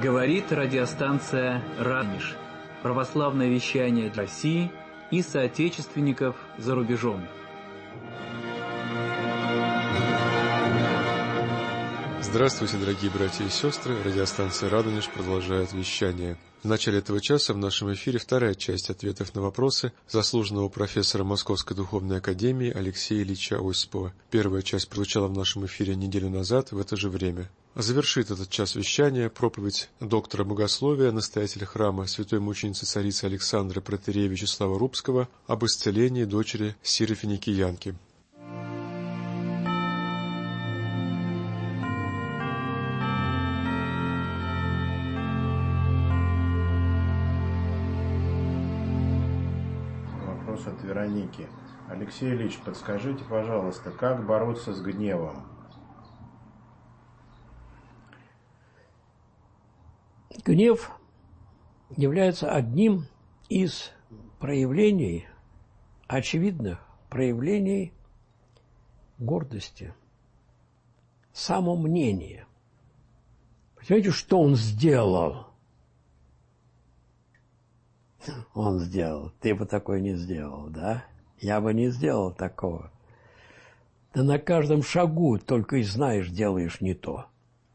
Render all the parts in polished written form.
Говорит радиостанция «Радонеж». Православное вещание для России и соотечественников за рубежом. Здравствуйте, дорогие братья и сестры. Радиостанция «Радонеж» продолжает вещание. В начале этого часа в нашем эфире вторая часть ответов на вопросы заслуженного профессора Московской Духовной Академии Алексея Ильича Осипова. Первая часть прозвучала в нашем эфире неделю назад в это же время. Завершит этот час вещания проповедь доктора богословия, настоятеля храма святой мученицы царицы Александры протоиерея Вячеслава Рубского об исцелении дочери Сиры Финикиянки. Вопрос от Вероники. Алексей Ильич, подскажите, пожалуйста, как бороться с гневом? Гнев является одним из проявлений, очевидных проявлений гордости, самомнения. Понимаете, что он сделал? Он сделал. Ты бы такое не сделал, да? Я бы не сделал такого. Да на каждом шагу только и знаешь, делаешь не то.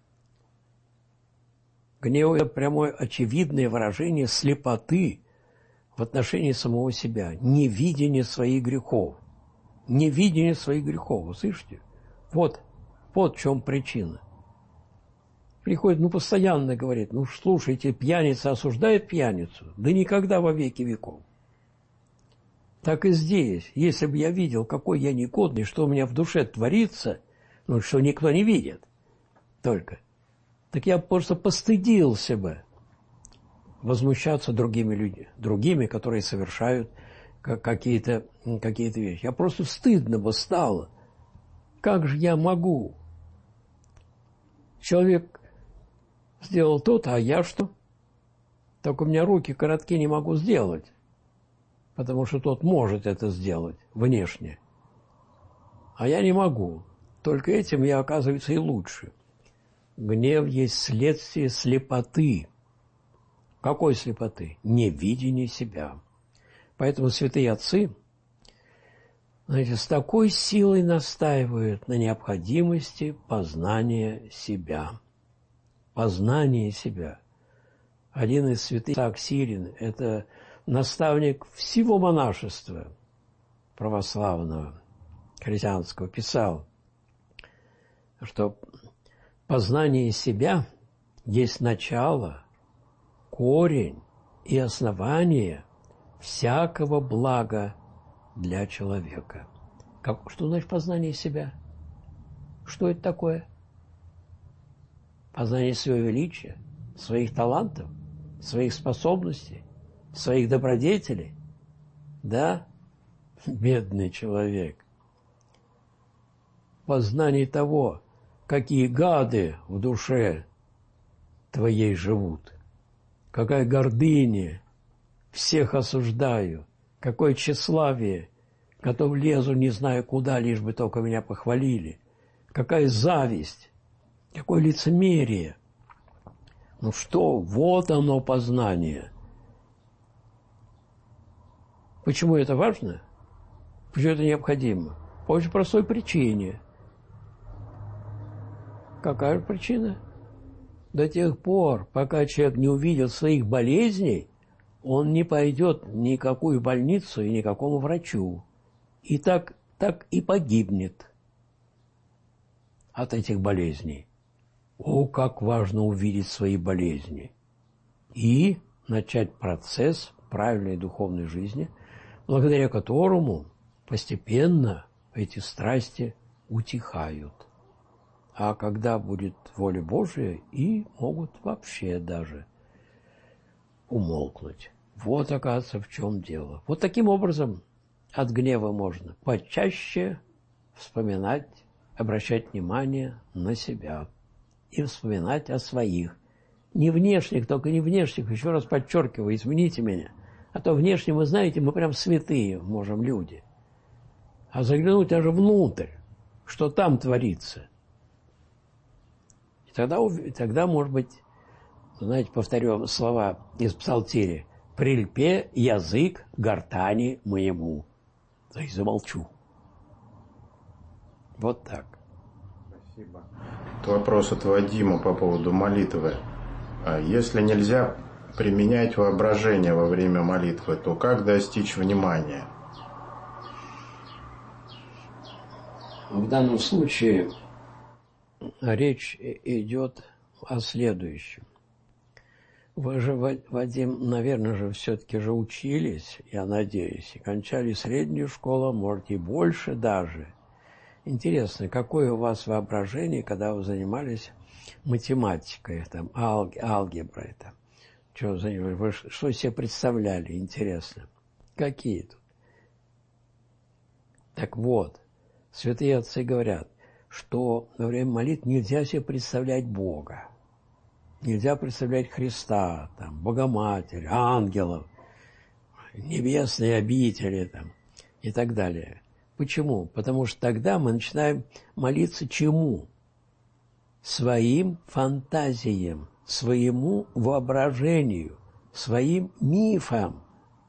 Гнев – это прямое очевидное выражение слепоты в отношении самого себя, невидение своих грехов. Невидение своих грехов, вы слышите? Вот в чем причина. Приходит, постоянно говорит, слушайте, пьяница осуждает пьяницу, да никогда во веки веков. Так и здесь, если бы я видел, какой я негодный, что у меня в душе творится, что никто не видит только, так я просто постыдился бы возмущаться другими людьми, другими, которые совершают какие-то вещи. Я просто стыдно бы стало. Как же я могу? Человек сделал то-то, а я что? Только у меня руки коротки, не могу сделать, потому что тот может это сделать внешне, а я не могу. Только этим я, оказывается, и лучше. Гнев есть следствие слепоты. Какой слепоты? Невидение себя. Поэтому святые отцы, с такой силой настаивают на необходимости познания себя. Познание себя. Один из святых, Исаак Сирин, это наставник всего монашества православного, христианского, писал, что познание себя есть начало, корень и основание всякого блага для человека. Что значит познание себя? Что это такое? Познание своего величия, своих талантов, своих способностей, своих добродетелей. Да, бедный человек. Познание того, какие гады в душе твоей живут, какая гордыня, всех осуждаю, какое тщеславие, готов лезу не знаю куда, лишь бы только меня похвалили, какая зависть, какое лицемерие. Вот оно познание. Почему это важно? Почему это необходимо? По очень простой причине. Какая причина? До тех пор, пока человек не увидит своих болезней, он не пойдет в никакую больницу и никакому врачу. И так и погибнет от этих болезней. О, как важно увидеть свои болезни и начать процесс правильной духовной жизни, благодаря которому постепенно эти страсти утихают. А когда будет воля Божия, и могут вообще даже умолкнуть. Вот, оказывается, в чем дело. Вот таким образом от гнева можно почаще вспоминать, обращать внимание на себя и вспоминать о своих. Не внешних, только не внешних, еще раз подчеркиваю, извините меня. А то внешне, вы знаете, мы прям святые можем люди. А заглянуть даже внутрь, что там творится. И тогда, может быть, знаете, повторю слова из Псалтири. «Прильпе язык гортани моему». То есть замолчу. Вот так. Спасибо. Вопрос от Вадима по поводу молитвы. Если нельзя применять воображение во время молитвы, то как достичь внимания? В данном случае речь идет о следующем. Вы же, Вадим, наверное же, все-таки же учились, я надеюсь, и кончали среднюю школу, может, и больше даже. Интересно, какое у вас воображение, когда вы занимались математикой, там, алгеброй, там, вы что себе представляли, интересно? Какие тут? Так вот, святые отцы говорят, что во время молитвы нельзя себе представлять Бога. Нельзя представлять Христа, там, Богоматерь, ангелов, небесные обители там, и так далее. Почему? Потому что тогда мы начинаем молиться чему? Своим фантазиям, своему воображению, своим мифам.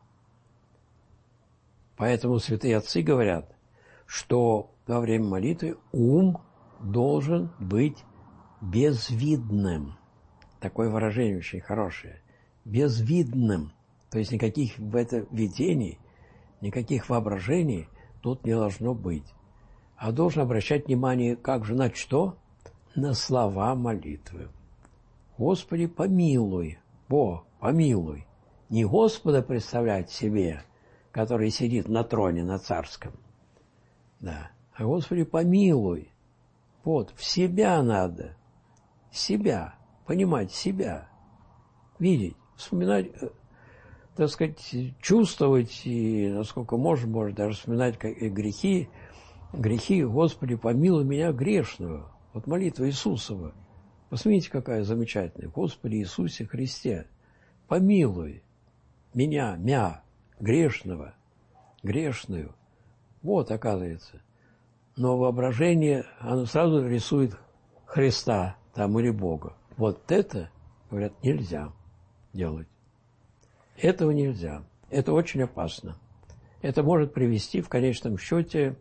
Поэтому святые отцы говорят, что во время молитвы ум должен быть безвидным. Такое выражение очень хорошее. Безвидным. То есть никаких в это видений, никаких воображений тут не должно быть. А должен обращать внимание, как же, на что? На слова молитвы. Господи, помилуй, Бог, помилуй. Не Господа представлять себе, который сидит на троне, на царском, да, а Господи, помилуй. Вот, в себя надо, себя. Понимать себя, видеть, вспоминать, так сказать, чувствовать, и насколько можно, может даже вспоминать грехи, Господи, помилуй меня грешного. Вот молитва Иисусова. Посмотрите, какая замечательная. Господи Иисусе Христе, помилуй меня, грешного, грешную. Вот, оказывается. Но воображение, оно сразу рисует Христа там или Бога. Вот это, говорят, нельзя делать. Этого нельзя. Это очень опасно. Это может привести в конечном счете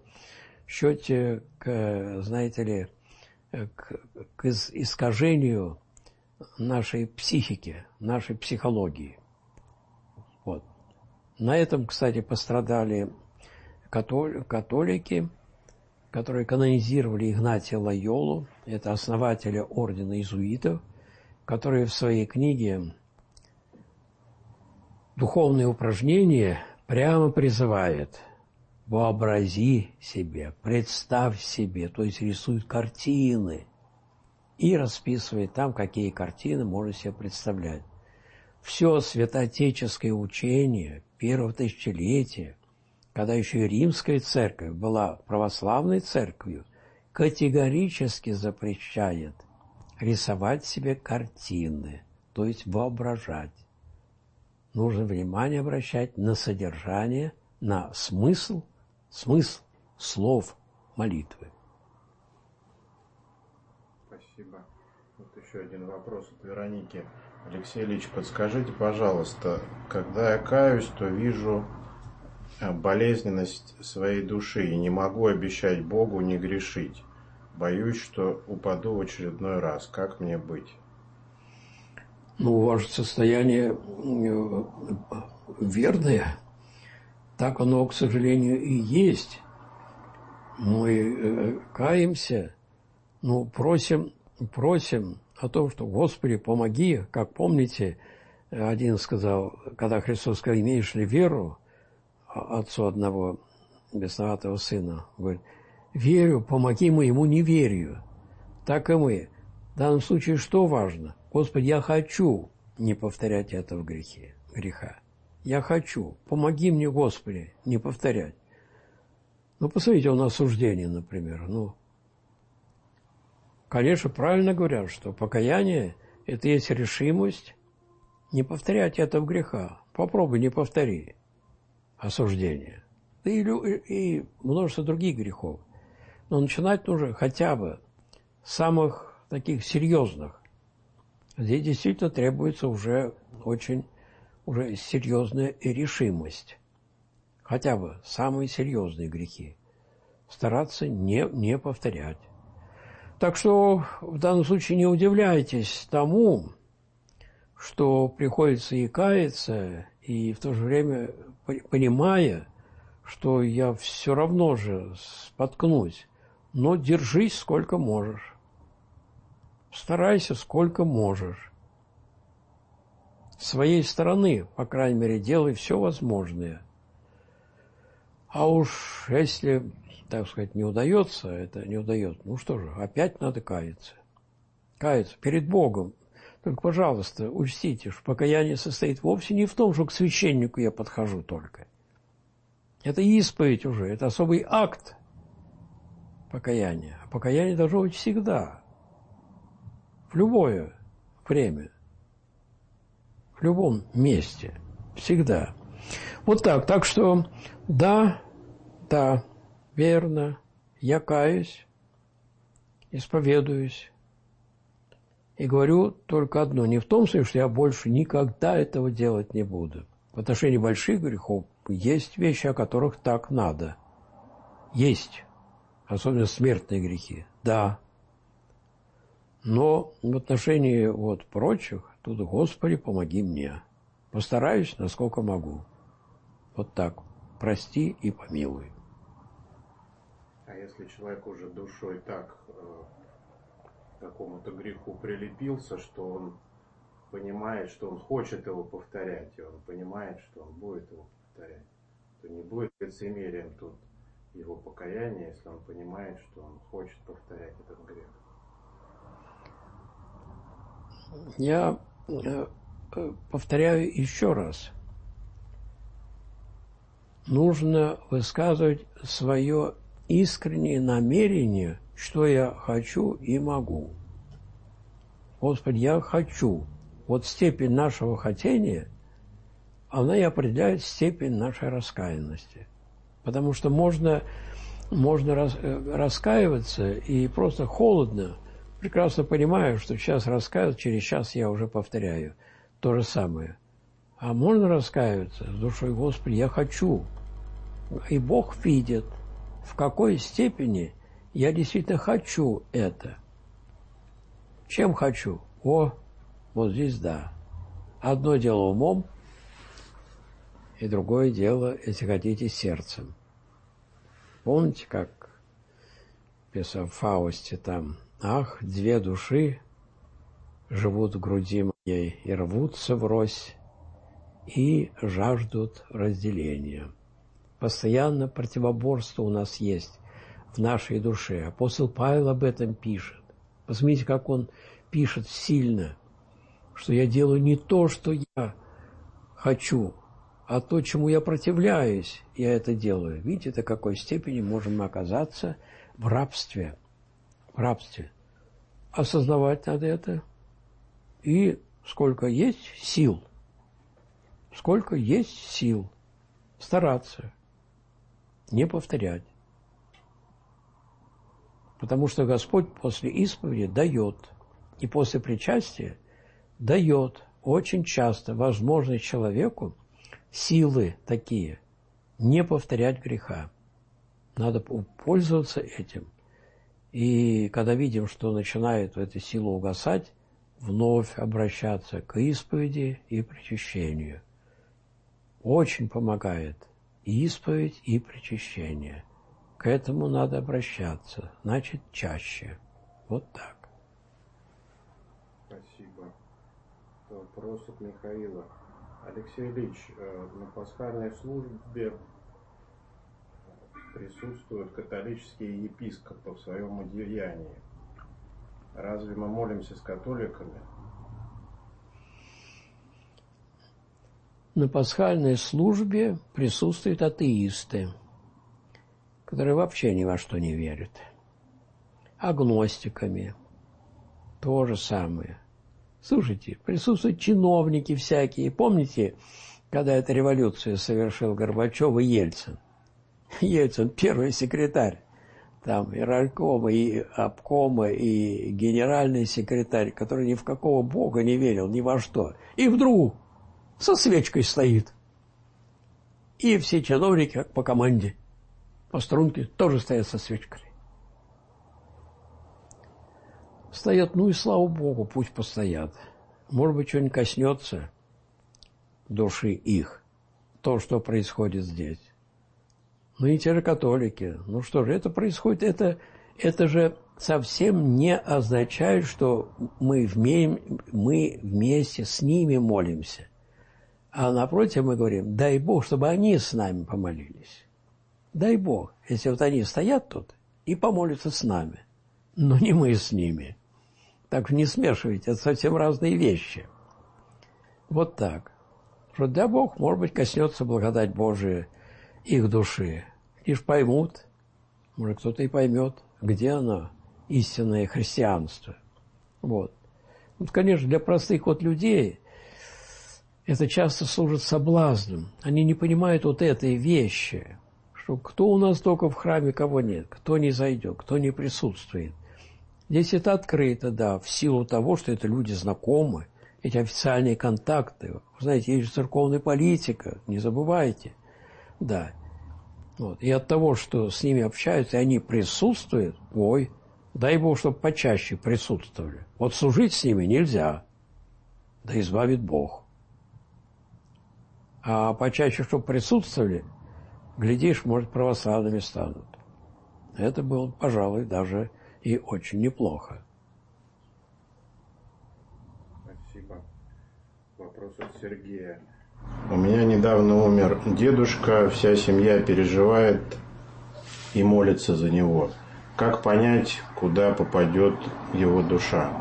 к, знаете ли, к искажению нашей психики, нашей психологии. Вот. На этом, кстати, пострадали католики, которые канонизировали Игнатия Лойолу, это основателя ордена иезуитов, который в своей книге «Духовные упражнения» прямо призывает: вообрази себе, представь себе, то есть рисует картины и расписывает там, какие картины можно себе представлять. Все святоотеческое учение первого тысячелетия, когда еще и Римская церковь была православной церковью, категорически запрещает рисовать себе картины, то есть воображать. Нужно внимание обращать на содержание, на смысл слов молитвы. Спасибо. Вот еще один вопрос от Вероники. Алексей Ильич, подскажите, пожалуйста, когда я каюсь, то вижу болезненность своей души и не могу обещать Богу не грешить. Боюсь, что упаду в очередной раз. Как мне быть? Ну, ваше состояние верное. Так оно, к сожалению, и есть. Мы каемся, просим о том, что «Господи, помоги». Как помните, один сказал, когда Христос сказал: «Имеешь ли веру?» Отцу одного бесноватого сына, говорит: «Верю, помоги моему неверию». Так и мы. В данном случае что важно? Господи, я хочу не повторять этого греха. Я хочу. Помоги мне, Господи, не повторять. Посмотрите, на осуждение, например. Конечно, правильно говорят, что покаяние – это есть решимость не повторять этого греха. Попробуй, не повтори осуждение. И множество других грехов. Но начинать нужно хотя бы с самых таких серьезных Здесь действительно требуется уже серьезная решимость. Хотя бы самые серьезные грехи. Стараться не повторять. Так что в данном случае не удивляйтесь тому, что приходится и каяться, и в то же время понимая, что я все равно же споткнусь, но держись сколько можешь. Старайся сколько можешь. С своей стороны, по крайней мере, делай все возможное. А уж если, так сказать, не удается, ну что же, опять надо каяться. Каяться перед Богом. Только, пожалуйста, учтите, что покаяние состоит вовсе не в том, что к священнику я подхожу только. Это исповедь уже, это особый акт покаяния. А покаяние должно быть всегда, в любое время, в любом месте, всегда. Вот так. Так что, да, верно, я каюсь, исповедуюсь. И говорю только одно, не в том смысле, что я больше никогда этого делать не буду. В отношении больших грехов есть вещи, о которых так надо. Есть. Особенно смертные грехи. Да. Но в отношении прочих, тут, Господи, помоги мне. Постараюсь, насколько могу. Вот так. Прости и помилуй. А если человек уже душой так к какому-то греху прилепился, что он понимает, что он хочет его повторять, и он понимает, что он будет его повторять, то не будет лицемерием тут его покаяние, если он понимает, что он хочет повторять этот грех. Я повторяю еще раз. Нужно высказывать свое искреннее намерение, что я хочу и могу. Господи, я хочу. Вот степень нашего хотения, она и определяет степень нашей раскаянности. Потому что можно раскаиваться и просто холодно, прекрасно понимаю, что сейчас раскаиваться, через час я уже повторяю то же самое. А можно раскаиваться с душой, Господи, я хочу. И Бог видит, в какой степени я действительно хочу это. Чем хочу? Вот здесь да. Одно дело умом, и другое дело, если хотите, сердцем. Помните, как писал в Фаусте там: «Ах, две души живут в груди моей и рвутся врозь, и жаждут разделения». Постоянно противоборство у нас есть в нашей душе. Апостол Павел об этом пишет. Посмотрите, как он пишет сильно, что я делаю не то, что я хочу, а то, чему я противляюсь, я это делаю. Видите, до какой степени можем мы оказаться в рабстве. В рабстве. Осознавать надо это. И сколько есть сил, стараться не повторять. Потому что Господь после исповеди дает, и после причастия дает очень часто возможность человеку силы такие не повторять греха. Надо пользоваться этим. И когда видим, что начинает эта сила угасать, вновь обращаться к исповеди и причащению. Очень помогает и исповедь, и причащение. К этому надо обращаться, значит, чаще. Вот так. Спасибо. Вопрос от Михаила. Алексей Ильич, на пасхальной службе присутствуют католические епископы в своем одеянии. Разве мы молимся с католиками? На пасхальной службе присутствуют атеисты, которые вообще ни во что не верят. Агностиками то же самое. Слушайте, присутствуют чиновники всякие. Помните, когда эту революцию совершил Горбачев и Ельцин? Ельцин, первый секретарь там и райкома, и обкома, и генеральный секретарь, который ни в какого бога не верил, ни во что. И вдруг со свечкой стоит. И все чиновники, как по команде, по струнке, тоже стоят со свечкой. Стоят, ну и слава Богу, пусть постоят. Может быть, что-нибудь коснется души их, то, что происходит здесь. Ну и те же католики. Ну что же, это происходит, это же совсем не означает, что мы вместе с ними молимся. А напротив мы говорим, дай Бог, чтобы они с нами помолились. Дай Бог, если вот они стоят тут и помолятся с нами, но не мы с ними. Так что не смешивайте, это совсем разные вещи. Вот так. Что дай Бог, может быть, коснется благодать Божия их души. Лишь поймут, может, кто-то и поймет, где оно, истинное христианство. Вот. Вот, конечно, для простых вот людей это часто служит соблазном. Они не понимают вот этой вещи, что кто у нас только в храме, кого нет, кто не зайдет, кто не присутствует. Здесь это открыто, да, в силу того, что это люди знакомы, эти официальные контакты. Вы знаете, есть же церковная политика, не забывайте. Да. Вот. И от того, что с ними общаются, и они присутствуют, ой, дай Бог, чтобы почаще присутствовали. Вот служить с ними нельзя, да избавит Бог. А почаще, чтобы присутствовали, глядишь, может, православными станут. Это было, пожалуй, даже и очень неплохо. Спасибо. Вопрос от Сергея. У меня недавно умер дедушка, вся семья переживает и молится за него. Как понять, куда попадет его душа?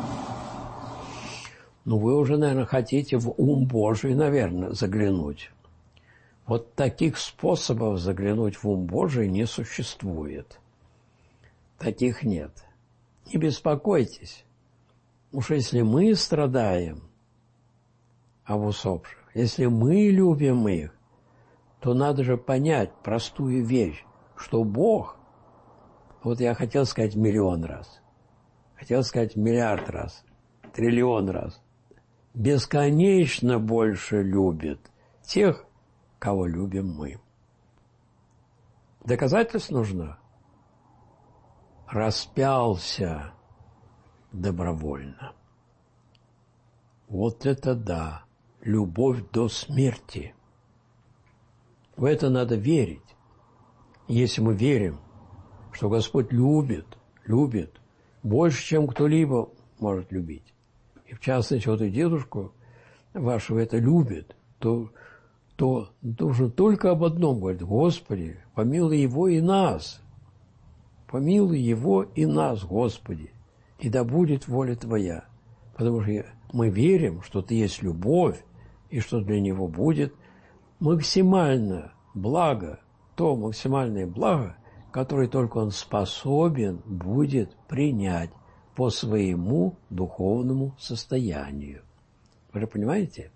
Ну, вы уже, наверное, хотите в ум Божий, наверное, заглянуть. Вот таких способов заглянуть в ум Божий не существует. Таких нет. Не беспокойтесь. Уж если мы страдаем об усопших, если мы любим их, то надо же понять простую вещь, что Бог, вот я хотел сказать миллион раз, хотел сказать миллиард раз, триллион раз, бесконечно больше любит тех, кого любим мы. Доказательство нужно. Распялся добровольно. Вот это да, любовь до смерти. В это надо верить. Если мы верим, что Господь любит больше, чем кто-либо может любить, и в частности, вот и дедушку вашего это любит, то нужно только об одном говорить: Господи, помилуй его и нас. Помилуй его и нас, Господи, и да будет воля Твоя. Потому что мы верим, что Ты есть любовь, и что для него будет максимальное благо, то максимальное благо, которое только он способен будет принять по своему духовному состоянию. Вы же понимаете?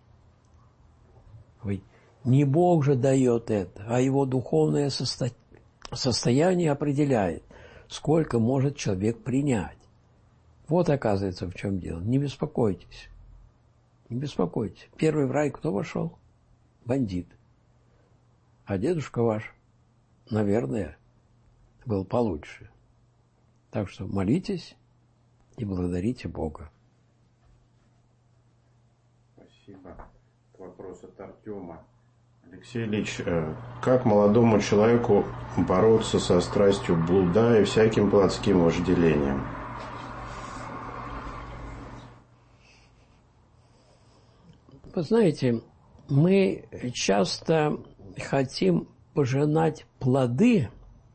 Не Бог же дает это, а его духовное состояние определяет, сколько может человек принять. Вот, оказывается, в чем дело. Не беспокойтесь. Не беспокойтесь. Первый в рай кто вошел? Бандит. А дедушка ваш, наверное, был получше. Так что молитесь и благодарите Бога. Спасибо. Вопрос от Артема. Алексей Ильич, как молодому человеку бороться со страстью блуда и всяким плотским вожделением? Вы знаете, мы часто хотим пожинать плоды,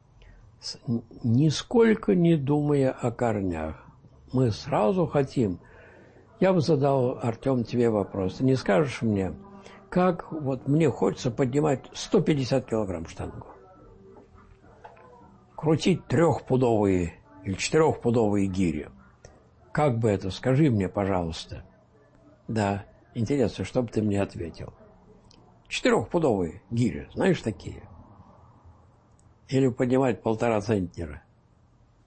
нисколько не думая о корнях. Мы сразу хотим. Я бы задал, Артем, тебе вопрос. Ты не скажешь мне, как вот мне хочется поднимать 150 килограмм штангу? Крутить 3-пудовые или 4-пудовые гири. Как бы это? Скажи мне, пожалуйста. Да, интересно, что бы ты мне ответил. 4-пудовые гири, знаешь такие? Или поднимать 1,5 центнера.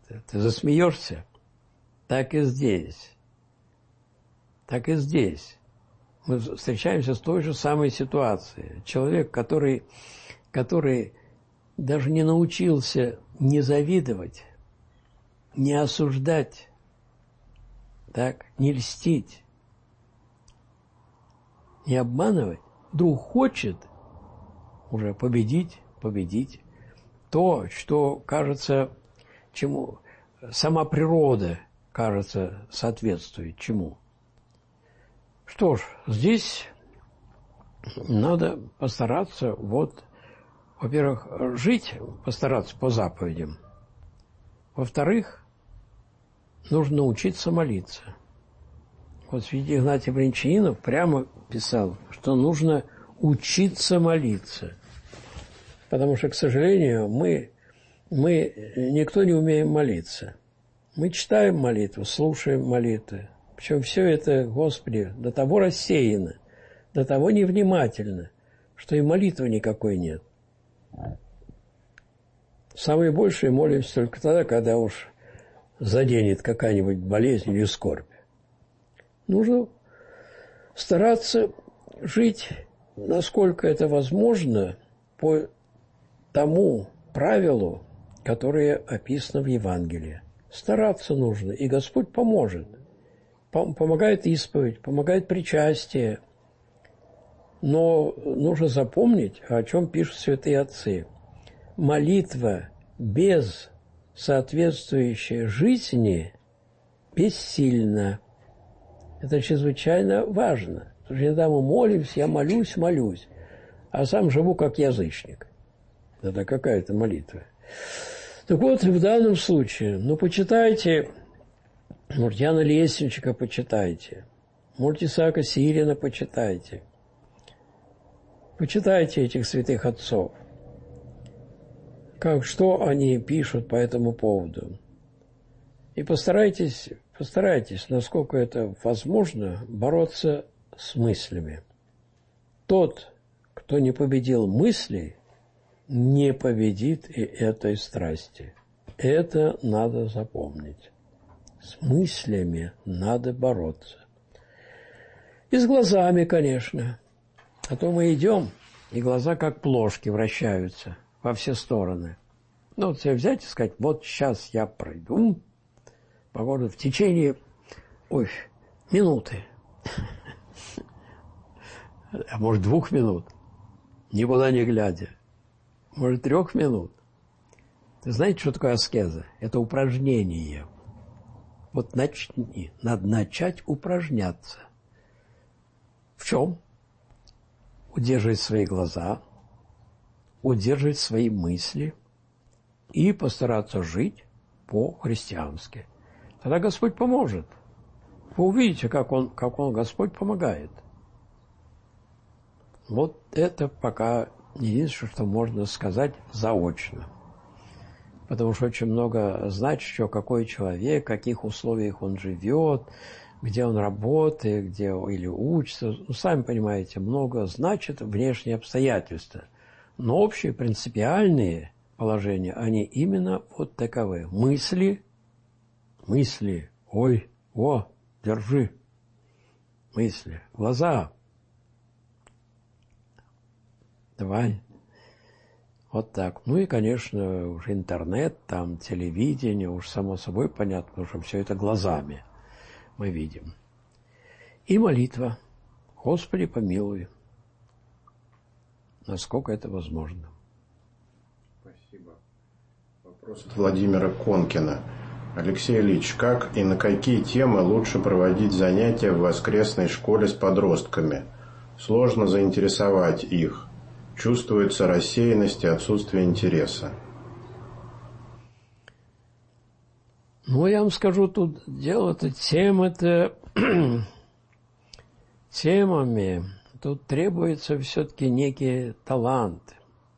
Ты засмеешься? Так и здесь. Так и здесь. Мы встречаемся с той же самой ситуацией. Человек, который даже не научился не завидовать, не осуждать, так, не льстить, не обманывать, вдруг хочет уже победить то, что кажется, чему сама природа, кажется, соответствует чему. Что ж, здесь надо постараться, во-первых, жить, постараться по заповедям. Во-вторых, нужно научиться молиться. Святитель Игнатий Брянчанинов прямо писал, что нужно учиться молиться. Потому что, к сожалению, мы никто не умеем молиться. Мы читаем молитву, слушаем молитвы. Причем все это, Господи, до того рассеяно, до того невнимательно, что и молитвы никакой нет. Самое большее молимся только тогда, когда уж заденет какая-нибудь болезнь или скорбь. Нужно стараться жить, насколько это возможно, по тому правилу, которое описано в Евангелии. Стараться нужно, и Господь поможет. Помогает исповедь, помогает причастие. Но нужно запомнить, о чем пишут святые отцы. Молитва без соответствующей жизни бессильна. Это чрезвычайно важно. Потому что иногда мы молимся, я молюсь, а сам живу как язычник. Это какая-то молитва. Так вот, в данном случае, почитайте Мартьяна Лесниченко, почитайте, может, Исаака Сирина почитайте. Почитайте этих святых отцов. Что они пишут по этому поводу. И постарайтесь, насколько это возможно, бороться с мыслями. Тот, кто не победил мысли, не победит и этой страсти. Это надо запомнить. С мыслями надо бороться. И с глазами, конечно. А то мы идем, и глаза как плошки вращаются во все стороны. Себе взять и сказать, сейчас я пройду по городу в течение минуты. А может, 2 минут, никуда не глядя. Может, 3 минут. Ты знаете, что такое аскеза? Это упражнение. Надо начать упражняться. В чем? Удерживать свои глаза, удерживать свои мысли и постараться жить по-христиански. Тогда Господь поможет. Вы увидите, как он Господь помогает. Это пока единственное, что можно сказать заочно. Потому что очень много значит, что какой человек, в каких условиях он живет, где он работает, где или учится. Сами понимаете, много значит внешние обстоятельства. Но общие принципиальные положения, они именно таковы. Мысли, держи. Мысли, глаза. Давай. Так. И, конечно, уж интернет, телевидение, уж само собой понятно, потому что все это глазами мы видим. И молитва. Господи, помилуй. Насколько это возможно. Спасибо. Вопрос от Владимира Конкина. Алексей Ильич, как и на какие темы лучше проводить занятия в воскресной школе с подростками? Сложно заинтересовать их. Чувствуется рассеянность и отсутствие интереса. Я вам скажу, тут дело-то темами. Тут требуется все-таки некий талант.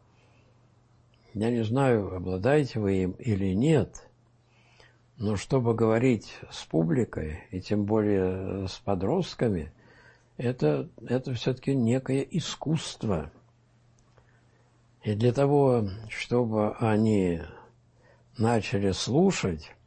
Я не знаю, обладаете вы им или нет, но чтобы говорить с публикой, и тем более с подростками, это все-таки некое искусство. И для того, чтобы они начали слушать,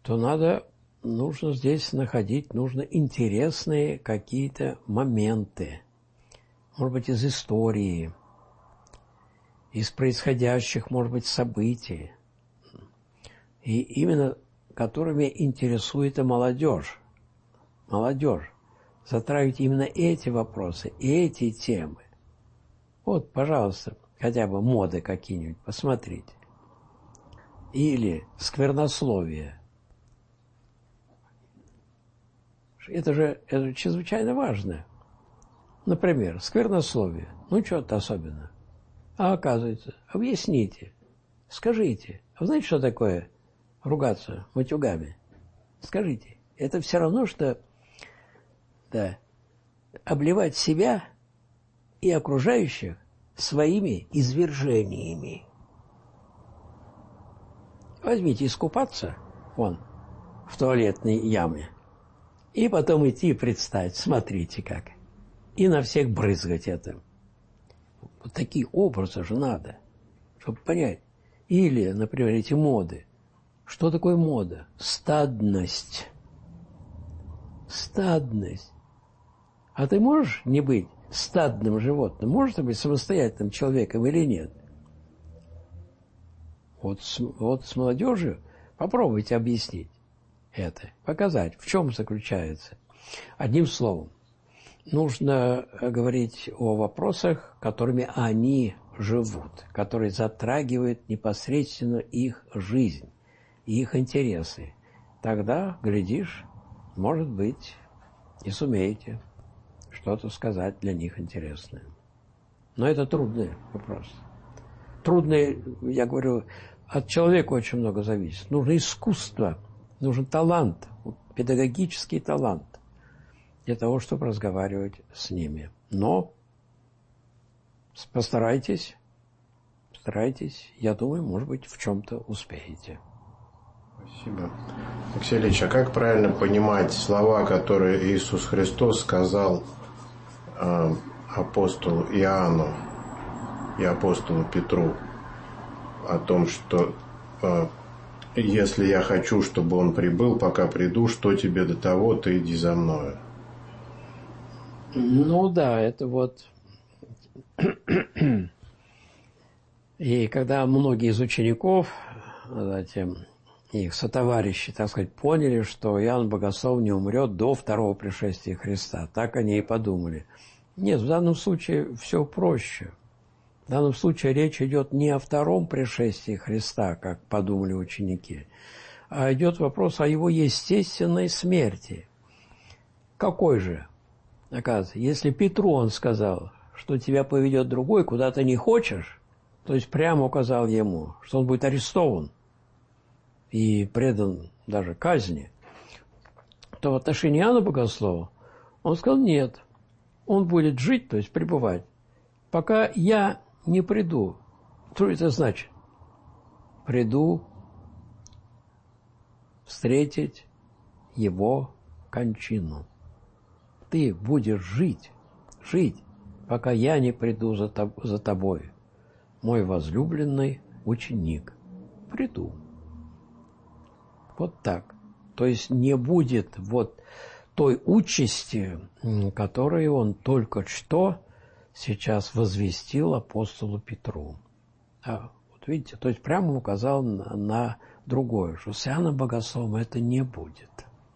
то нужно здесь находить интересные какие-то моменты. Может быть, из истории, из происходящих, может быть, событий. И именно которыми интересует и молодежь. Молодежь. Затрагивать именно эти вопросы, эти темы. Вот, пожалуйста, хотя бы моды какие-нибудь, посмотрите. Или сквернословие. Это чрезвычайно важно. Например, сквернословие. Ну, что-то особенное. А оказывается, объясните, скажите. А вы знаете, что такое ругаться матюгами? Скажите. Это все равно, что обливать себя и окружающих своими извержениями. Возьмите искупаться в туалетной яме и потом идти и представить, смотрите как. И на всех брызгать это. Вот такие образы же надо, чтобы понять. Или, например, эти моды. Что такое мода? Стадность. Стадность. А ты можешь не быть стадным животным? Можешь ты быть самостоятельным человеком или нет? Вот с молодежью попробуйте объяснить это, показать, в чем заключается. Одним словом, нужно говорить о вопросах, которыми они живут, которые затрагивают непосредственно их жизнь, их интересы. Тогда, глядишь, может быть, и сумеете что-то сказать для них интересное. Но это трудный вопрос. Трудный, я говорю, от человека очень много зависит. Нужно искусство, нужен талант, педагогический талант для того, чтобы разговаривать с ними. Но постарайтесь, я думаю, может быть, в чем-то успеете. Спасибо. Алексей Ильич, а как правильно понимать слова, которые Иисус Христос сказал апостолу Иоанну и апостолу Петру о том, что если я хочу, чтобы он прибыл, пока приду, что тебе до того, ты иди за мною? Ну да, это вот... И когда многие из учеников, затем их сотоварищи, так сказать, поняли, что Иоанн Богослов не умрет до второго пришествия Христа, так они и подумали. Нет, в данном случае все проще. В данном случае речь идет не о втором пришествии Христа, как подумали ученики, а идет вопрос о его естественной смерти. Какой же? Оказывается, если Петру он сказал, что тебя поведет другой, куда ты не хочешь, то есть прямо указал ему, что он будет арестован и предан даже казни, то в отношении Иоанна Богослова он сказал нет, он будет жить, то есть пребывать, пока я не приду. Что это значит? Приду встретить его кончину. Ты будешь жить, пока я не приду за тобой, мой возлюбленный ученик. Приду. Вот так. То есть не будет вот той участи, которую он только что сейчас возвестил апостолу Петру. Вот видите, то есть прямо указал на другое, что с Иоанном Богословом это не будет.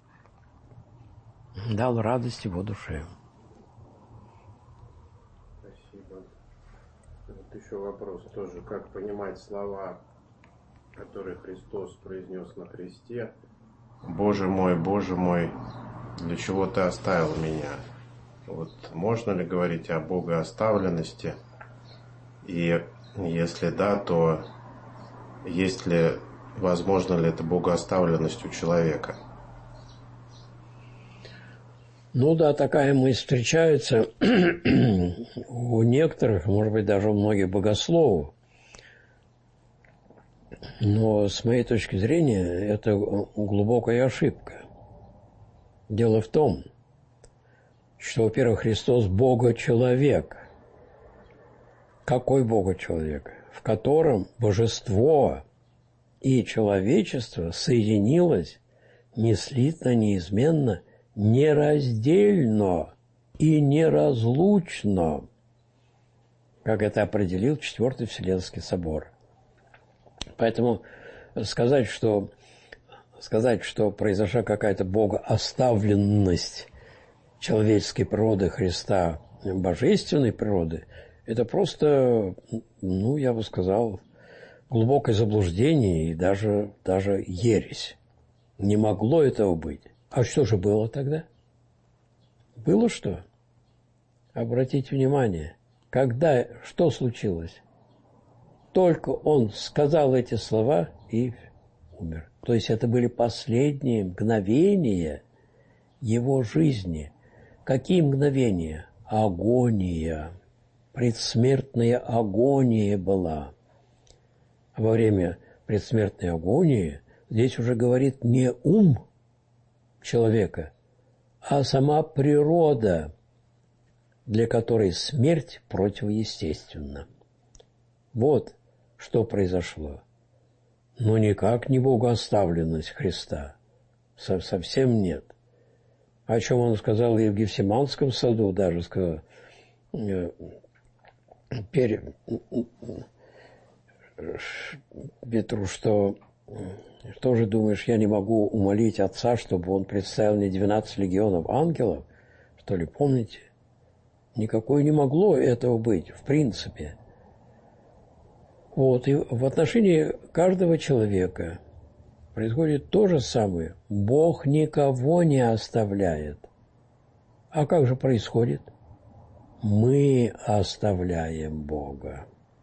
Дал радость его душе. Спасибо. Вот еще вопрос тоже, как понимать слова, которые Христос произнес на кресте. Боже мой, для чего ты оставил меня? Вот можно ли говорить о богооставленности? И если да, то возможно ли это богооставленность у человека? Ну да, такая мысль встречается у некоторых, может быть, даже у многих богословов. Но с моей точки зрения это глубокая ошибка. Дело в том, что, во-первых, Христос Бога-человек. Какой Бога-человек? В котором божество и человечество соединилось неслитно, неизменно, нераздельно и неразлучно, как это определил Четвертый Вселенский собор. Поэтому сказать, что произошла какая-то богооставленность человеческой природы Христа, божественной природы, это просто, я бы сказал, глубокое заблуждение и даже ересь. Не могло этого быть. А что же было тогда? Было что? Обратите внимание, что случилось? Только он сказал эти слова и умер. То есть это были последние мгновения его жизни. Какие мгновения? Агония. Предсмертная агония была. Во время предсмертной агонии здесь уже говорит не ум человека, а сама природа, для которой смерть противоестественна. Вот что произошло. Но никак не богооставленность Христа. Совсем нет. О чем он сказал и в Гефсиманском саду, даже сказал, Петру, что же думаешь, я не могу умолить Отца, чтобы он представил мне 12 легионов ангелов? Что ли, помните? Никакое не могло этого быть, в принципе. Вот, и в отношении каждого человека происходит то же самое. Бог никого не оставляет. А как же происходит? Мы оставляем Бога.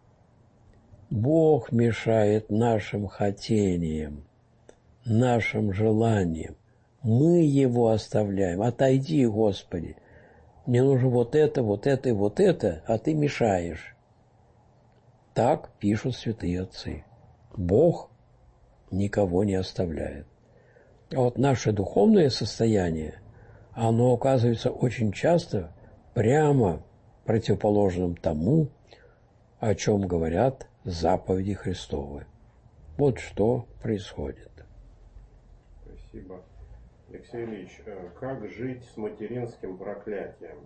Бог мешает нашим хотениям, нашим желаниям. Мы Его оставляем. Отойди, Господи. Мне нужно вот это, а Ты мешаешь. Так пишут святые отцы. Бог никого не оставляет. А вот наше духовное состояние, оно оказывается очень часто прямо противоположным тому, о чем говорят заповеди Христовы. Вот что происходит. Спасибо. Алексей Ильич, как жить с материнским проклятием?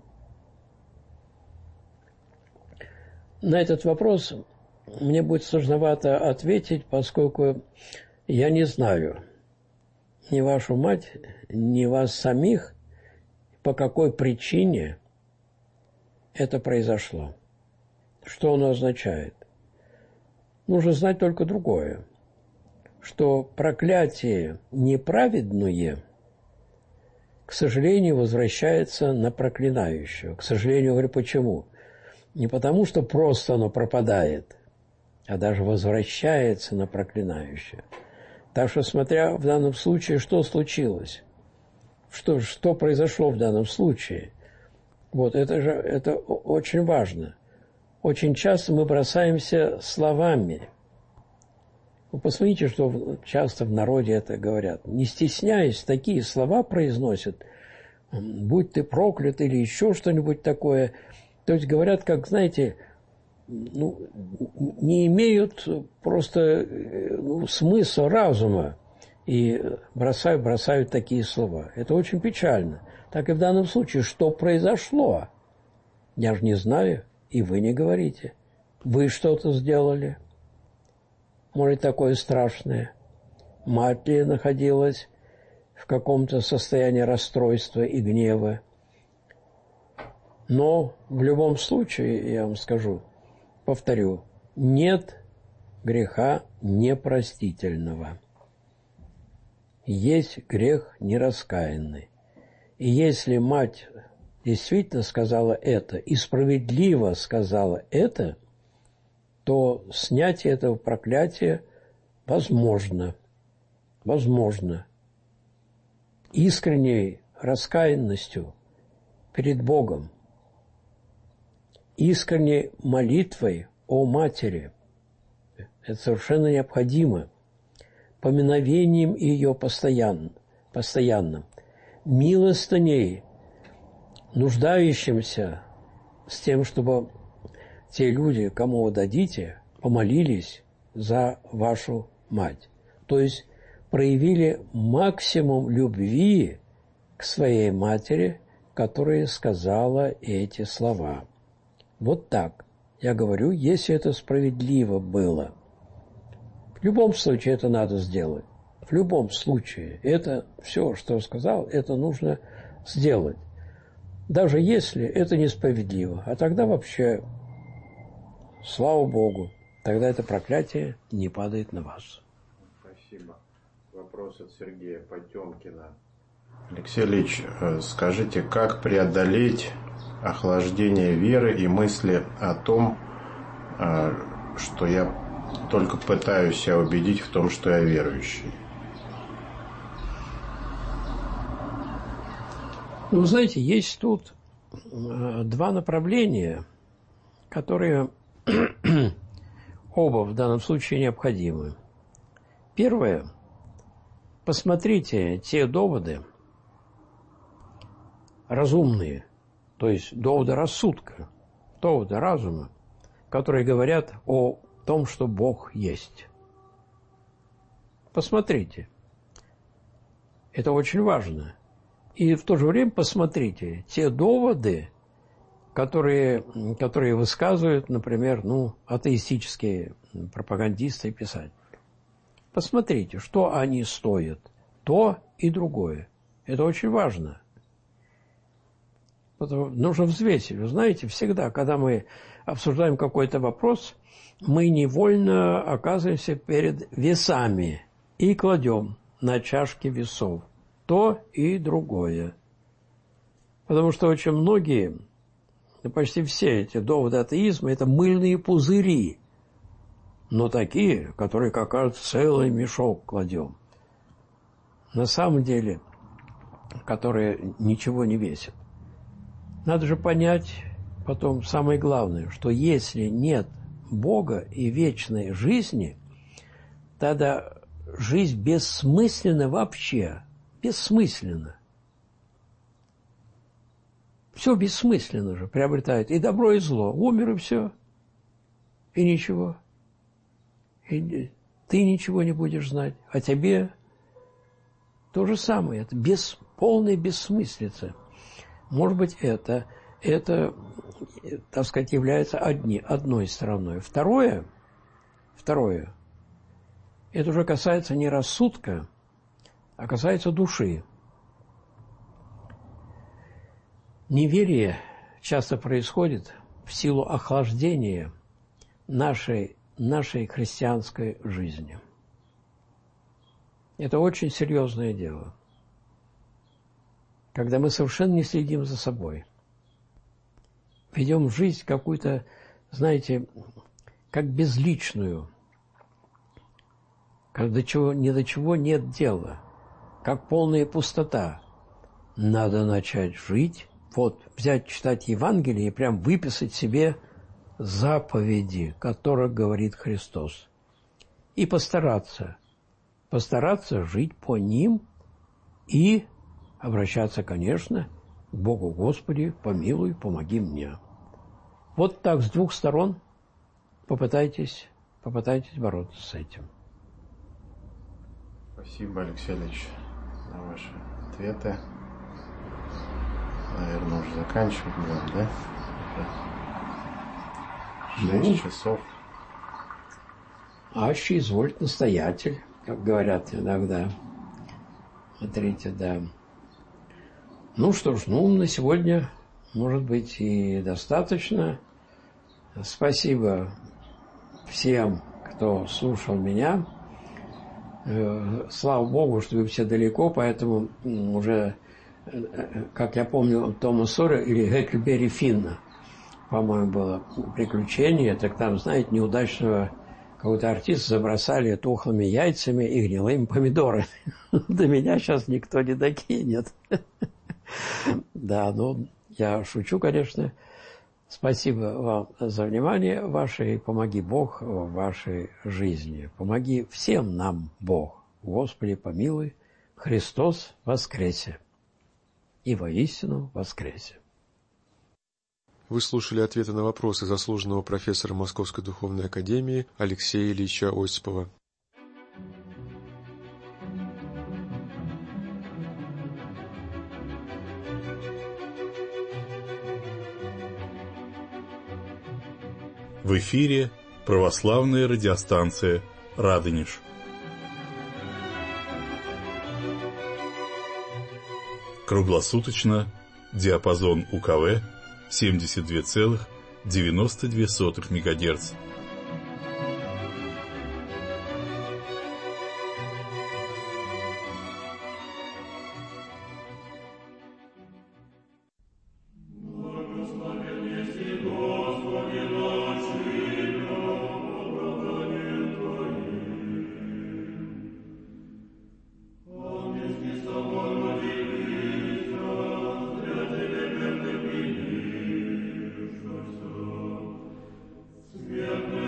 На этот вопрос мне будет сложновато ответить, поскольку я не знаю ни вашу мать, ни вас самих, по какой причине это произошло. Что оно означает? Нужно знать только другое, что проклятие неправедное, к сожалению, возвращается на проклинающего. К сожалению, говорю, почему? Не потому, что просто оно пропадает, а даже возвращается на проклинающего. Так что, смотря в данном случае, что случилось, что произошло в данном случае, вот это очень важно. Очень часто мы бросаемся словами. Вы посмотрите, что часто в народе это говорят. Не стесняясь, такие слова произносят. Будь ты проклят или еще что-нибудь такое. То есть говорят, как, знаете, не имеют просто смысла, разума. И бросают такие слова. Это очень печально. Так и в данном случае, что произошло? Я же не знаю, и вы не говорите. Вы что-то сделали? Может, такое страшное. Мать ли находилась в каком-то состоянии расстройства и гнева? Но в любом случае, я вам скажу, повторю, нет греха непростительного. Есть грех нераскаянный. И если мать действительно сказала это и справедливо сказала это, то снятие этого проклятия возможно. Возможно. Искренней раскаянностью перед Богом, искренней молитвой о матери. Это совершенно необходимо. Поминовением ее постоянным, милостыней, нуждающимся с тем, чтобы те люди, кому вы дадите, помолились за вашу мать. То есть проявили максимум любви к своей матери, которая сказала эти слова. Вот так. Я говорю, если это справедливо было. В любом случае это надо сделать. В любом случае. Это все, что я сказал, это нужно сделать. Даже если это несправедливо. А тогда вообще, слава Богу, тогда это проклятие не падает на вас. Спасибо. Вопрос от Сергея Потемкина. Алексей Ильич, скажите, как преодолеть охлаждение веры и мысли о том, что я только пытаюсь себя убедить в том, что я верующий? Ну, вы знаете, есть тут два направления, которые оба в данном случае необходимы. Первое. Посмотрите те доводы разумные, то есть доводы рассудка, доводы разума, которые говорят о том, что Бог есть. Посмотрите. Это очень важно. И в то же время посмотрите те доводы, которые высказывают, например, атеистические пропагандисты и писатели. Посмотрите, что они стоят. То и другое. Это очень важно. Нужно взвесить. Вы знаете, всегда, когда мы обсуждаем какой-то вопрос, мы невольно оказываемся перед весами и кладем на чашки весов то и другое. Потому что очень многие, почти все эти доводы атеизма – это мыльные пузыри, но такие, которые, как кажется, целый мешок кладем. На самом деле, которые ничего не весят. Надо же понять потом самое главное, что если нет Бога и вечной жизни, тогда жизнь бессмысленна вообще. Бессмысленно. Все бессмысленно же приобретает. И добро, и зло. Умер, и все. И ничего. И ты ничего не будешь знать. А тебе то же самое. Это полная бессмыслица. Может быть, это, так сказать, является одной стороной. Второе, это уже касается не рассудка, а касается души. Неверие часто происходит в силу охлаждения нашей христианской жизни. Это очень серьезное дело. Когда мы совершенно не следим за собой. Ведем жизнь какую-то, знаете, как безличную. Как ни до чего нет дела. Как полная пустота. Надо начать жить, взять, читать Евангелие и прям выписать себе заповеди, которых говорит Христос. И постараться жить по ним и обращаться, конечно, к Богу: Господи, помилуй, помоги мне. Вот так с двух сторон попытайтесь бороться с этим. Спасибо, Алексей Ильич, за ваши ответы. Наверное, уже заканчивать будем, да? 6 часов. Аще изволит настоятель, как говорят иногда. Смотрите, да. Ну что ж, на сегодня, может быть, и достаточно. Спасибо всем, кто слушал меня. Слава Богу, что вы все далеко, поэтому уже, как я помню, Тома Сойера или Гекльберри Финна, по-моему, было приключение, так там, знаете, неудачного какого-то артиста забросали тухлыми яйцами и гнилыми помидорами. До меня сейчас никто не докинет. Да, я шучу, конечно. Спасибо вам за внимание ваше, и помоги Бог в вашей жизни. Помоги всем нам, Бог. Господи, помилуй, Христос воскресе. И воистину воскресе. Вы слушали ответы на вопросы заслуженного профессора Московской Духовной Академии Алексея Ильича Осипова. В эфире православная радиостанция «Радонеж». Круглосуточно диапазон УКВ 72,92 МГц. Свет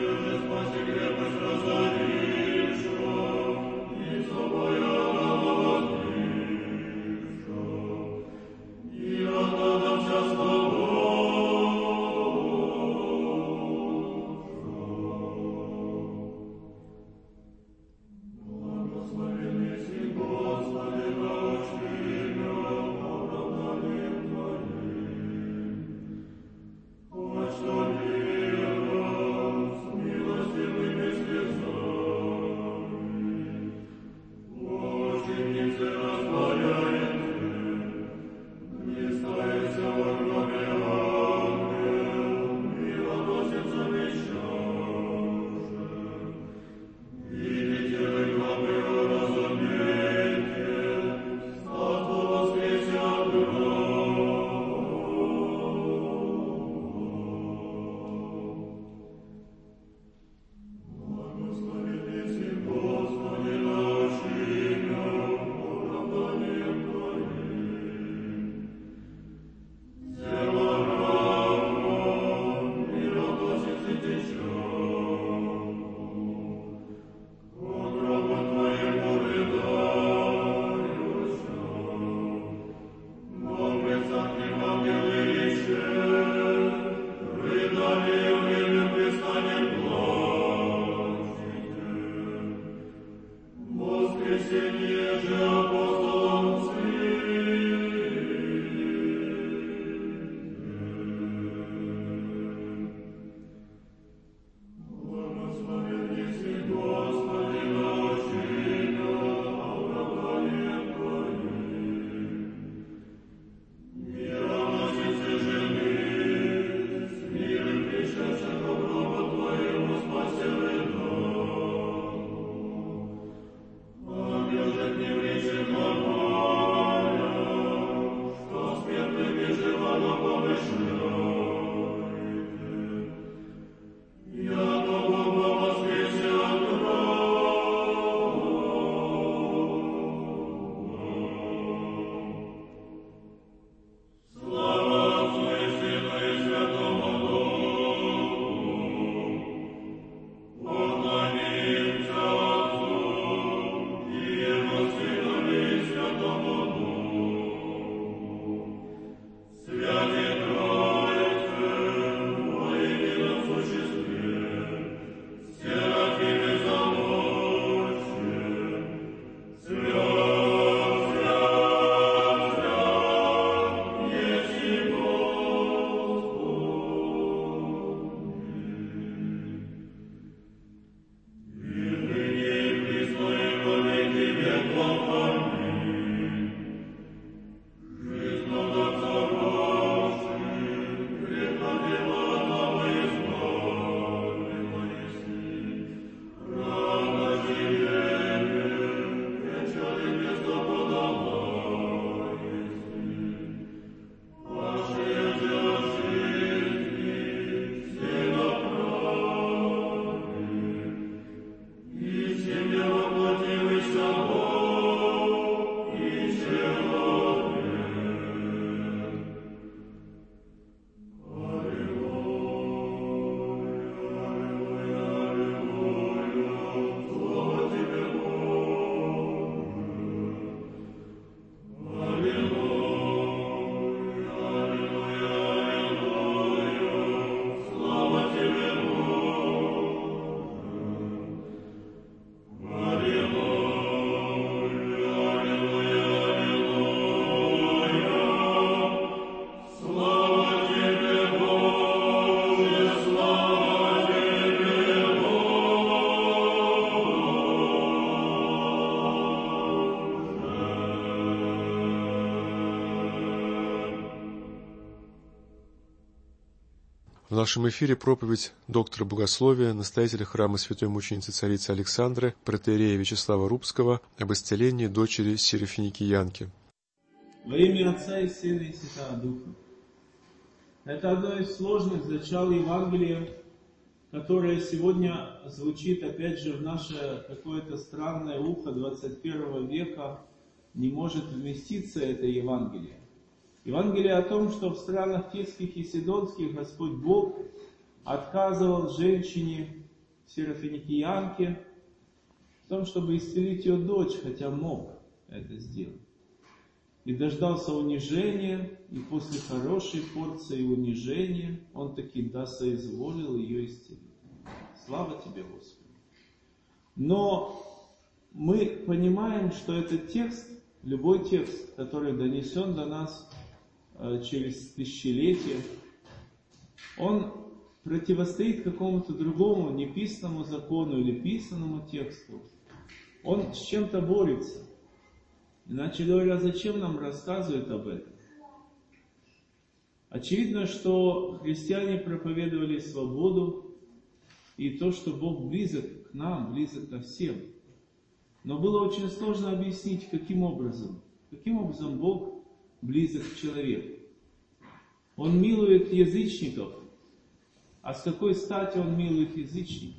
В нашем эфире проповедь доктора богословия, настоятеля храма святой мученицы царицы Александры, протоиерея Вячеслава Рубского об исцелении дочери Серафиникиянки. Во имя Отца и Сына и Святого Духа. Это одно из сложных зачал Евангелия, которое сегодня звучит опять же в наше какое-то странное ухо 21 века, не может вместиться это Евангелие. Евангелие о том, что в странах Тирских и Сидонских Господь Бог отказывал женщине Серафиникиянке в том, чтобы исцелить ее дочь, хотя мог это сделать. И дождался унижения, и после хорошей порции унижения он таки соизволил ее исцелить. Слава тебе, Господи! Но мы понимаем, что этот текст, любой текст, который донесен до нас через тысячелетия, он противостоит какому-то другому неписанному закону или писанному тексту. Он с чем-то борется. Иначе говоря, зачем нам рассказывают об этом? Очевидно, что христиане проповедовали свободу и то, что Бог близок к нам, близок ко всем. Но было очень сложно объяснить, каким образом Бог близок к человеку. Он милует язычников. А с какой стати он милует язычников?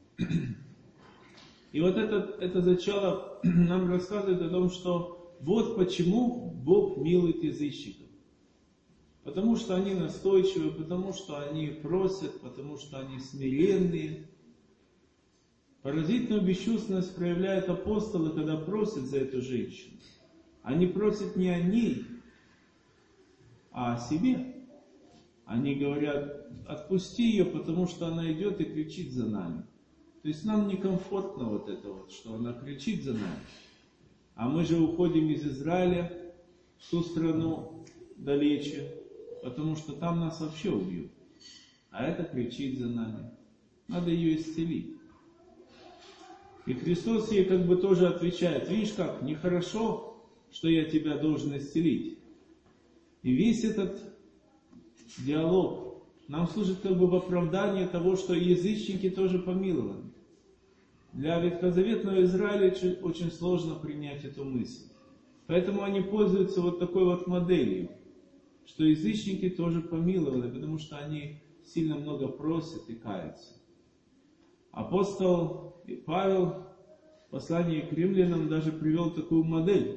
И вот это зачало нам рассказывает о том, что вот почему Бог милует язычников. Потому что они настойчивы, потому что они просят, потому что они смиренные. Поразительную бесчувственность проявляют апостолы, когда просят за эту женщину. Они просят не о ней, а о себе. Они говорят: отпусти ее, потому что она идет и кричит за нами. То есть нам некомфортно вот это вот, что она кричит за нами. А мы же уходим из Израиля в ту страну далече, потому что там нас вообще убьют. А это кричит за нами. Надо ее исцелить. И Христос ей как бы тоже отвечает: видишь как, нехорошо, что я тебя должен исцелить. И весь этот диалог нам служит как бы в оправдание того, что язычники тоже помилованы. Для ветхозаветного Израиля очень сложно принять эту мысль. Поэтому они пользуются вот такой вот моделью, что язычники тоже помилованы, потому что они сильно много просят и каются. Апостол Павел в послании к римлянам даже привел такую модель,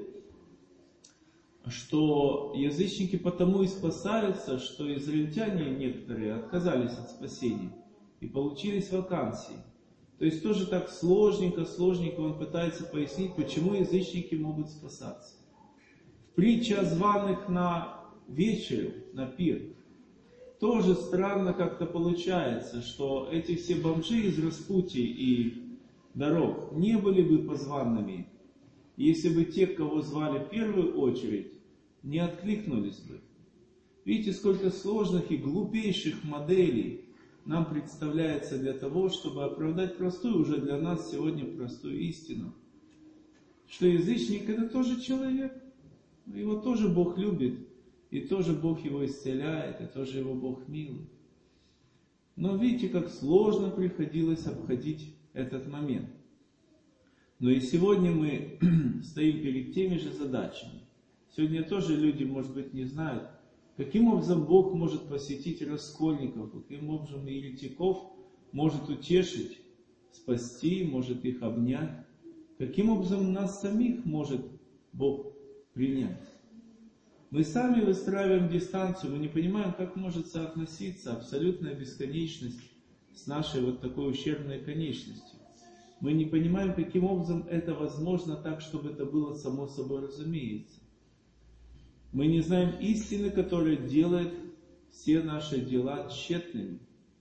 что язычники потому и спасаются, что израильтяне некоторые отказались от спасения и получились вакансии. То есть тоже так сложненько он пытается пояснить, почему язычники могут спасаться. В притче о званых на вечерю, на пир, тоже странно как-то получается, что эти все бомжи из распутий и дорог не были бы позванными, если бы те, кого звали в первую очередь, не откликнулись бы. Видите, сколько сложных и глупейших моделей нам представляется для того, чтобы оправдать простую уже для нас сегодня простую истину. Что язычник — это тоже человек. Его тоже Бог любит. И тоже Бог его исцеляет. И тоже его Бог милует. Но видите, как сложно приходилось обходить этот момент. Но и сегодня мы стоим перед теми же задачами. Сегодня тоже люди, может быть, не знают, каким образом Бог может посетить раскольников, каким образом еретиков может утешить, спасти, может их обнять, каким образом нас самих может Бог принять. Мы сами выстраиваем дистанцию, мы не понимаем, как может соотноситься абсолютная бесконечность с нашей вот такой ущербной конечностью. Мы не понимаем, каким образом это возможно так, чтобы это было само собой разумеется. Мы не знаем истины, которая делает все наши дела тщетными.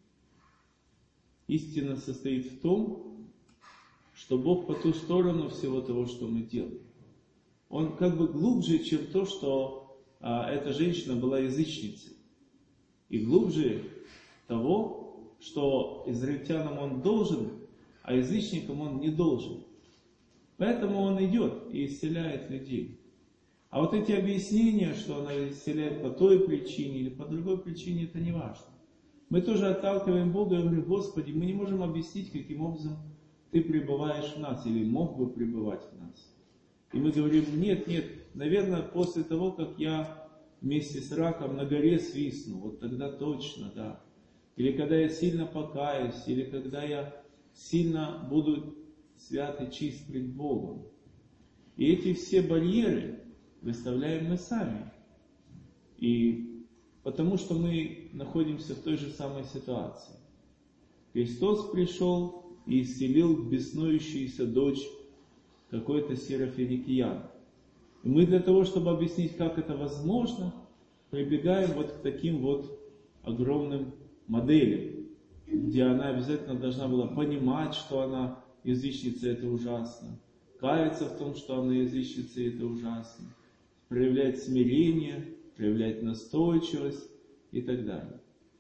Истина состоит в том, что Бог по ту сторону всего того, что мы делаем. Он как бы глубже, чем то, что эта женщина была язычницей. И глубже того, что израильтянам он должен, а язычникам он не должен. Поэтому он идет и исцеляет людей. А вот эти объяснения, что она исцеляет по той причине или по другой причине, это не важно. Мы тоже отталкиваем Бога и говорим: Господи, мы не можем объяснить, каким образом Ты пребываешь в нас, или мог бы пребывать в нас. И мы говорим: нет, наверное, после того, как я вместе с раком на горе свистну, вот тогда точно, да. Или когда я сильно покаюсь, или когда я сильно буду свят и чист пред Богом. И эти все барьеры выставляем мы сами. И потому что мы находимся в той же самой ситуации. Христос пришел и исцелил беснующуюся дочь какой-то серафиникиян. И мы для того, чтобы объяснить, как это возможно, прибегаем вот к таким вот огромным моделям, где она обязательно должна была понимать, что она язычница, это ужасно, каяться в том, что она язычница, это ужасно, проявлять смирение, проявлять настойчивость и так далее.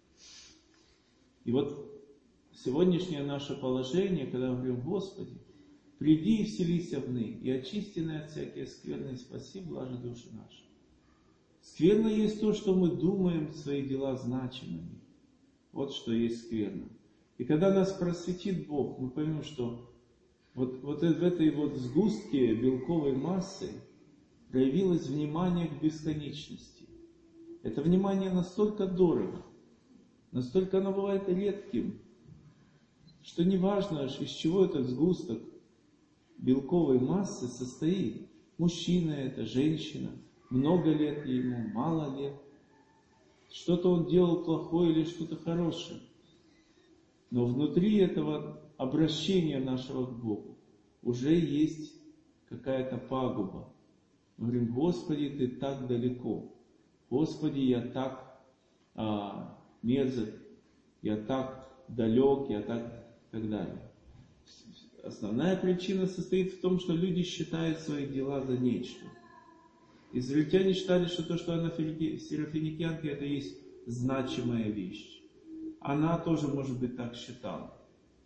И вот сегодняшнее наше положение, когда мы говорим: Господи, приди и вселися в ны, и очистенные от всякие скверны, спаси блажи души наши. Скверно есть то, что мы думаем свои дела значимыми. Вот что есть скверно. И когда нас просветит Бог, мы поймем, что вот в этой вот сгустке белковой массы проявилось внимание к бесконечности. Это внимание настолько дорого, настолько оно бывает редким, что не важно, из чего этот сгусток белковой массы состоит. Мужчина это, женщина, много лет ему, мало лет. Что-то он делал плохое или что-то хорошее. Но внутри этого обращения нашего к Богу уже есть какая-то пагуба. Мы говорим: Господи, Ты так далеко. Господи, я так мерзок, я так далек, я так далее. Основная причина состоит в том, что люди считают свои дела за нечто. Израильтяне считали, что то, что она серафиникянка, это есть значимая вещь. Она тоже, может быть, так считала.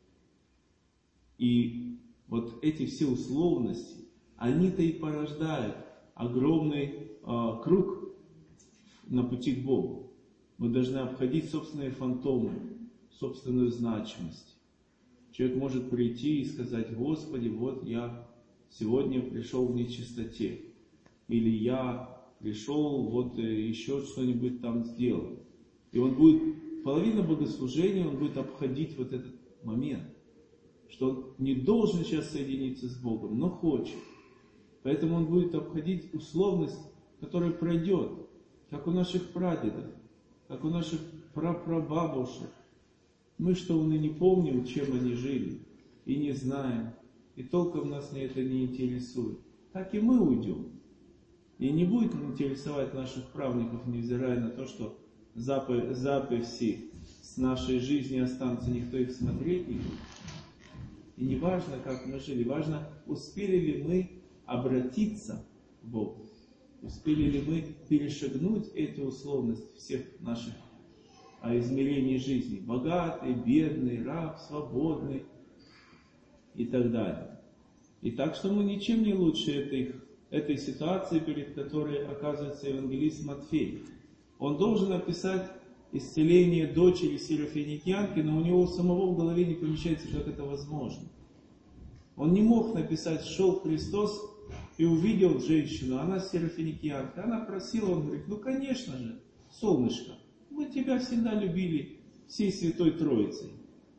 И вот эти все условности, они-то и порождают огромный круг на пути к Богу. Мы должны обходить собственные фантомы, собственную значимость. Человек может прийти и сказать: Господи, вот я сегодня пришел в нечистоте. Или я пришел, вот еще что-нибудь там сделал. И он будет, половина богослужения, он будет обходить вот этот момент. Что он не должен сейчас соединиться с Богом, но хочет. Поэтому он будет обходить условность, которая пройдет. Как у наших прадедов, как у наших прапрабабушек. Мы что мы не помним, чем они жили, и не знаем, и толком нас это не интересует. Так и мы уйдем. И не будет интересовать наших правников, невзирая на то, что записи с нашей жизни останутся, никто их смотреть не будет. И не важно, как мы жили, важно, успели ли мы обратиться к Богу, успели ли мы перешагнуть эту условность всех наших измерений жизни. Богатый, бедный, раб, свободный и так далее. И так что мы ничем не лучше этой ситуации, перед которой оказывается евангелист Матфей. Он должен описать исцеление дочери серафиникянки, но у него самого в голове не помещается, как это возможно. Он не мог написать: шел Христос и увидел женщину, она серафиникянка. Она просила, он говорит: ну конечно же, солнышко, мы тебя всегда любили всей Святой Троицей.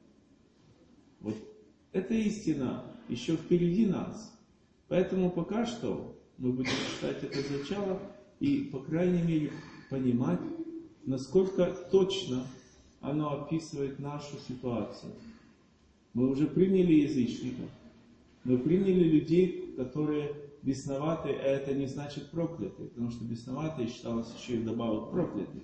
Вот эта истина еще впереди нас. Поэтому пока что мы будем читать это начало и, по крайней мере, понимать, насколько точно оно описывает нашу ситуацию. Мы уже приняли язычников, мы приняли людей, которые бесноватые, а это не значит проклятые, потому что бесноватые считалось еще и вдобавок проклятые.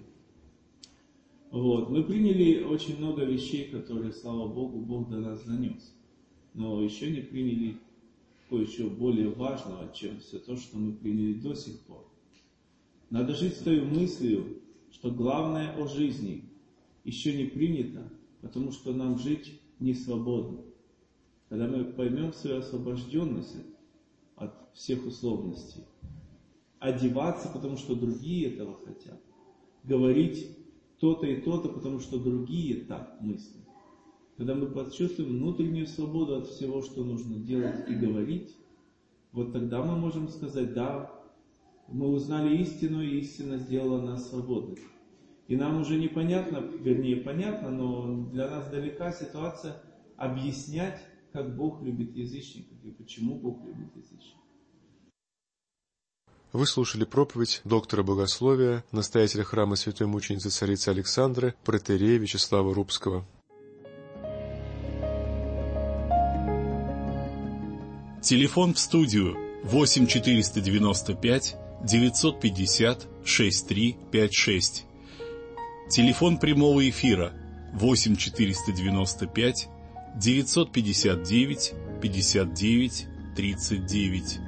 Вот. Мы приняли очень много вещей, которые, слава Богу, Бог до нас занес. Но еще не приняли кое-чего более важного, чем все то, что мы приняли до сих пор. Надо жить с той мыслью, что главное о жизни еще не принято, потому что нам жить не свободно. Когда мы поймем свою освобожденность от всех условностей, одеваться, потому что другие этого хотят, говорить то-то и то-то, потому что другие так мыслят. Когда мы почувствуем внутреннюю свободу от всего, что нужно делать и говорить, вот тогда мы можем сказать: да, мы узнали истину, и истина сделала нас свободными. И нам уже непонятно, вернее понятно, но для нас далека ситуация объяснять, как Бог любит язычников и почему Бог любит язычников. Вы слушали проповедь доктора богословия, настоятеля храма Святой Мученицы Царицы Александры, протоиерея Вячеслава Рубского. Телефон в студию 8 495 950 6356. Телефон прямого эфира 8 495 959 59 39.